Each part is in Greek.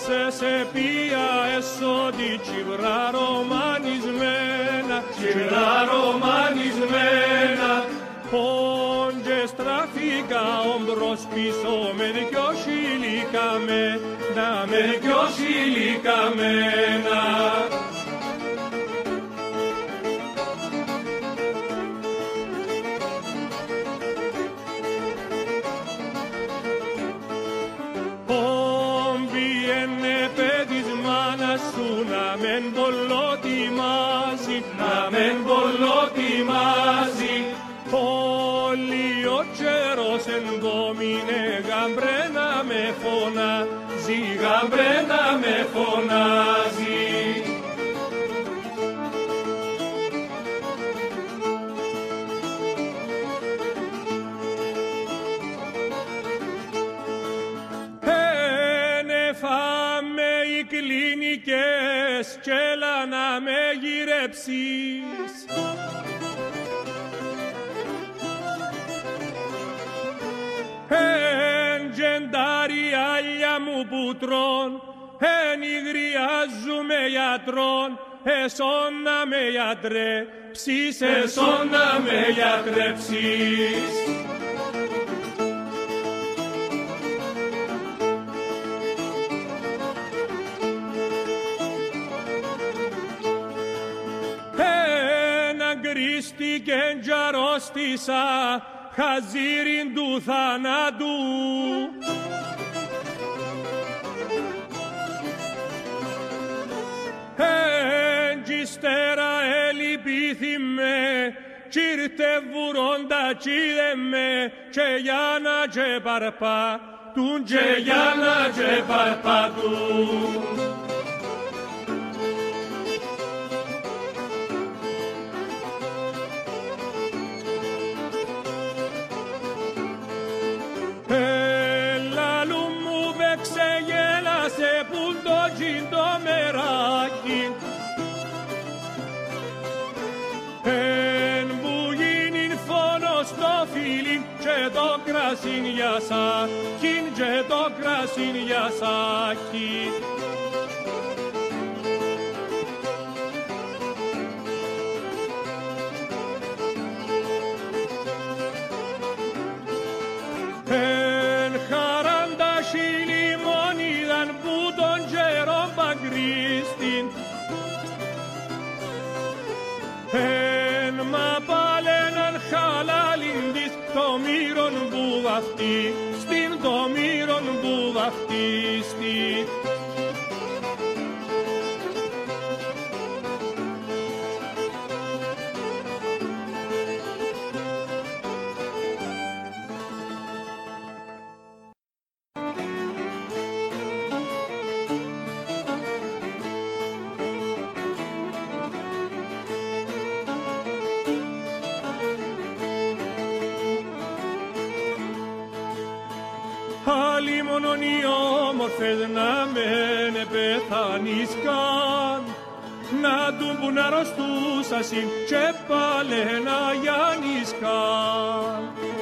σε πία εσώτη τσιβρά ρομανισμένα, πόντζε στραφήκα ομπρός πίσω με δυο σιλικαμένα. Να μεν πολλοτιμάζει, όλοι ο τσέρος εν δόμινε γαμπρέ να με φωνάζει. Κλινικές κι έλα να με γυρέψεις. Εν τζεντάρι άλλια μου που τρών, εν υγριάζουμε γιατρών, εσόν να με γιατρέψεις. Κρίστηκεν κι αρρώστησα χαζίριν του θανάτου. Εν κι ύστερα ελυπήθημε κι ήρθε βουρώντα κι είδε με και για να και παρπάτουν και το κρασίν για σάκιν, και το κρασίν για σάκιν. Εν χαράντα χιλιμόν είδαν που τον καιρόν παγκρίστην, εν μα πάλαιναν χαλάλιν της το μύρον που βαφτίστην, το μύρον που βαφτίστην. Άλλοι μόνον οι όμορφες να μεν πεθάνεις καν, να του που να αρρωστούσασιν και πάλε να γιάνεις καν.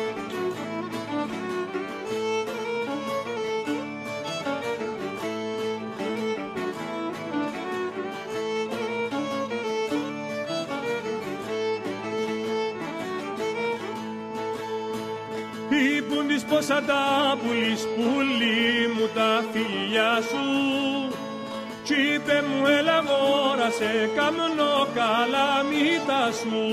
Είπουν της πως τα πουλείς πουλί μου τα φιλιά σου, κι είπε μου έλα αγόρασε καμνό καλαμίτα σου.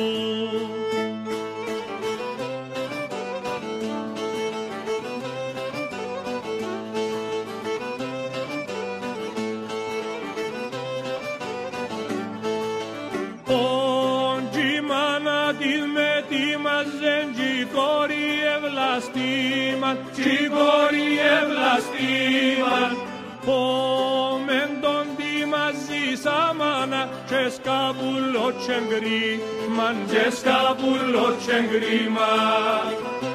Όντζι μάνα της με τίμαζεν κι κόρη ευλαστήμαν, κι κόρη ευλαστήμαν, πόμεν τον τίμαζι σα μάνα και σκαπουλό τσεγκρίμαν, και σκαπουλό τσεγκρίμαν.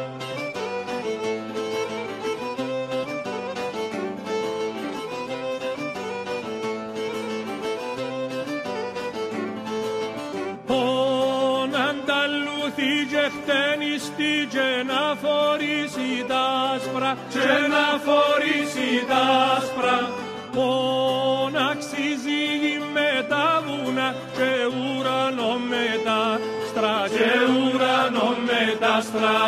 Χτένιστη και να φορήσει τα άσπρα, και να φορήσει τα άσπρα. και ουρανό μετάστρα, και ουρανό μετάστρα.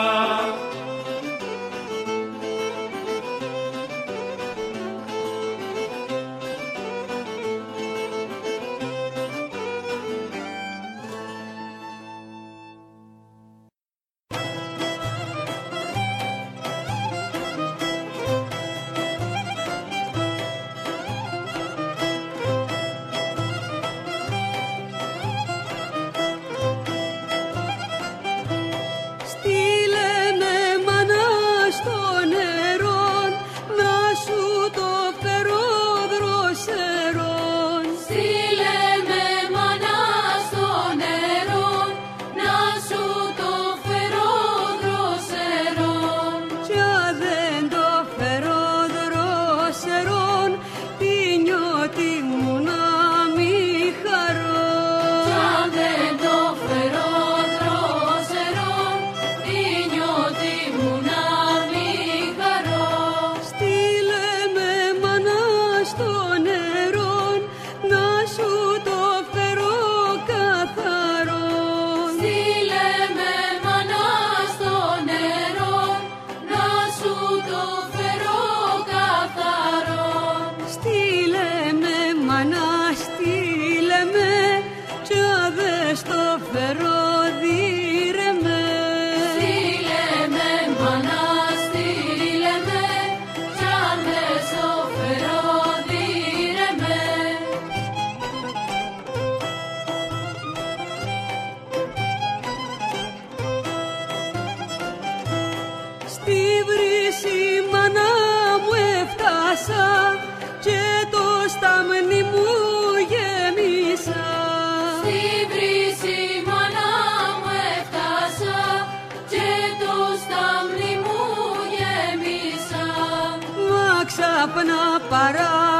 Ξάπνα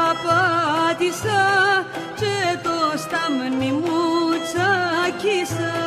παραπάτησα και το στάμνι μου τσάκισα.